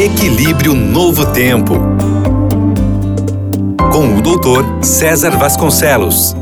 Equilíbrio Novo Tempo, com o doutor César Vasconcelos.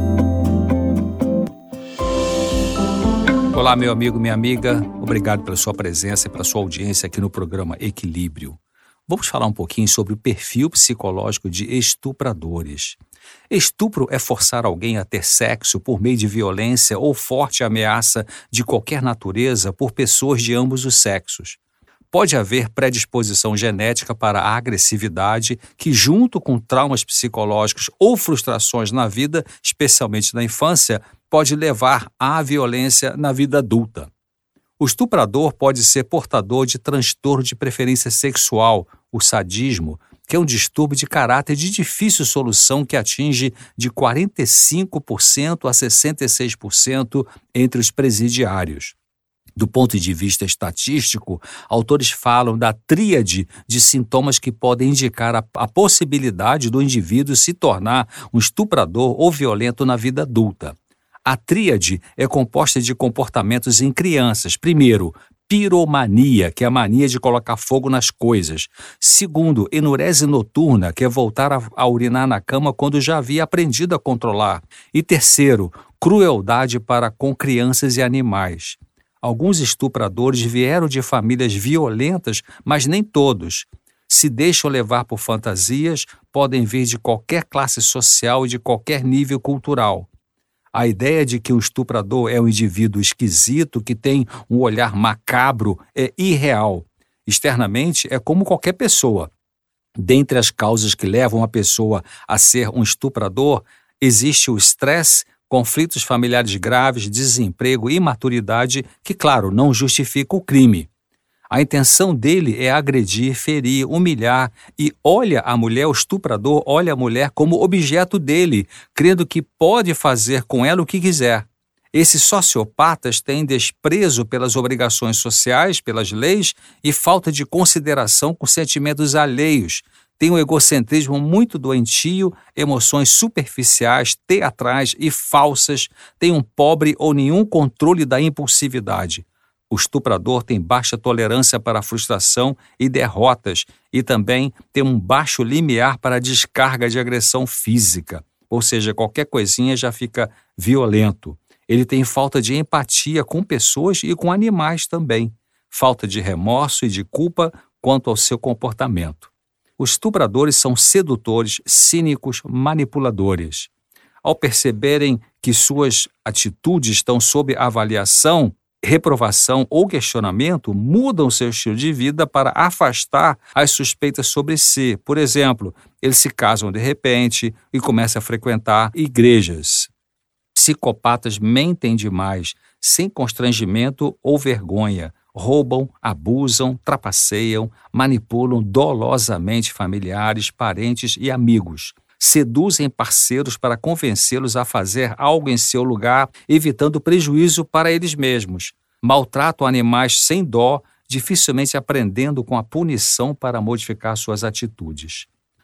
Olá, meu amigo, minha amiga. Obrigado pela sua presença e pela sua audiência aqui no programa Equilíbrio. Vamos falar um pouquinho sobre o perfil psicológico de estupradores. Estupro é forçar alguém a ter sexo por meio de violência ou forte ameaça de qualquer natureza por pessoas de ambos os sexos. Pode haver predisposição genética para a agressividade que, junto com traumas psicológicos ou frustrações na vida, especialmente na infância, pode levar à violência na vida adulta. O estuprador pode ser portador de transtorno de preferência sexual, o sadismo, que é um distúrbio de caráter de difícil solução que atinge de 45% a 66% entre os presidiários. Do ponto de vista estatístico, autores falam da tríade de sintomas que podem indicar a possibilidade do indivíduo se tornar um estuprador ou violento na vida adulta. A tríade é composta de comportamentos em crianças. Primeiro, piromania, que é a mania de colocar fogo nas coisas. Segundo, enurese noturna, que é voltar a urinar na cama quando já havia aprendido a controlar. E terceiro, crueldade para com crianças e animais. Alguns estupradores vieram de famílias violentas, mas nem todos. Se deixam levar por fantasias, podem vir de qualquer classe social e de qualquer nível cultural. A ideia de que o estuprador é um indivíduo esquisito, que tem um olhar macabro, é irreal. Externamente, é como qualquer pessoa. Dentre as causas que levam a pessoa a ser um estuprador, existe o estresse, conflitos familiares graves, desemprego e imaturidade, que, claro, não justifica o crime. A intenção dele é agredir, ferir, humilhar e o estuprador olha a mulher como objeto dele, crendo que pode fazer com ela o que quiser. Esses sociopatas têm desprezo pelas obrigações sociais, pelas leis e falta de consideração com sentimentos alheios. Tem um egocentrismo muito doentio, emoções superficiais, teatrais e falsas, tem um pobre ou nenhum controle da impulsividade. O estuprador tem baixa tolerância para a frustração e derrotas e também tem um baixo limiar para a descarga de agressão física, ou seja, qualquer coisinha já fica violento. Ele tem falta de empatia com pessoas e com animais também, falta de remorso e de culpa quanto ao seu comportamento. Os estupradores são sedutores, cínicos, manipuladores. Ao perceberem que suas atitudes estão sob avaliação, reprovação ou questionamento, mudam seu estilo de vida para afastar as suspeitas sobre si. Por exemplo, eles se casam de repente e começam a frequentar igrejas. Psicopatas mentem demais, sem constrangimento ou vergonha. Roubam, abusam, trapaceiam, manipulam dolosamente familiares, parentes e amigos. Seduzem parceiros para convencê-los a fazer algo em seu lugar, evitando prejuízo para eles mesmos. Maltratam animais sem dó, dificilmente aprendendo com a punição para modificar suas atitudes.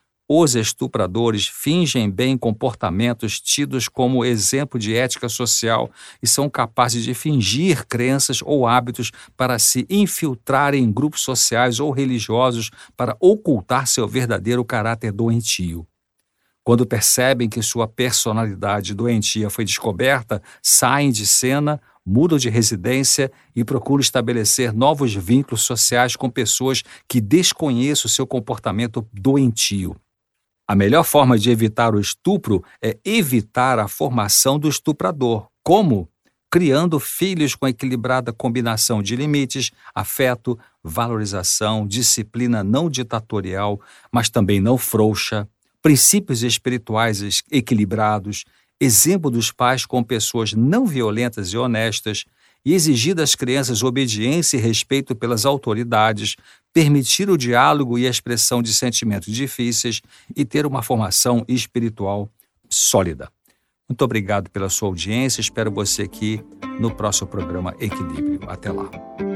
Os estupradores fingem bem comportamentos tidos como exemplo de ética social e são capazes de fingir crenças ou hábitos para se infiltrarem em grupos sociais ou religiosos para ocultar seu verdadeiro caráter doentio. Quando percebem que sua personalidade doentia foi descoberta, saem de cena, mudam de residência e procuram estabelecer novos vínculos sociais com pessoas que desconheçam seu comportamento doentio. A melhor forma de evitar o estupro é evitar a formação do estuprador. Como? Criando filhos com equilibrada combinação de limites, afeto, valorização, disciplina não ditatorial, mas também não frouxa, princípios espirituais equilibrados, exemplo dos pais com pessoas não violentas e honestas, e exigir das crianças obediência e respeito pelas autoridades, permitir o diálogo e a expressão de sentimentos difíceis e ter uma formação espiritual sólida. Muito obrigado pela sua audiência, espero você aqui no próximo programa Equilíbrio. Até lá.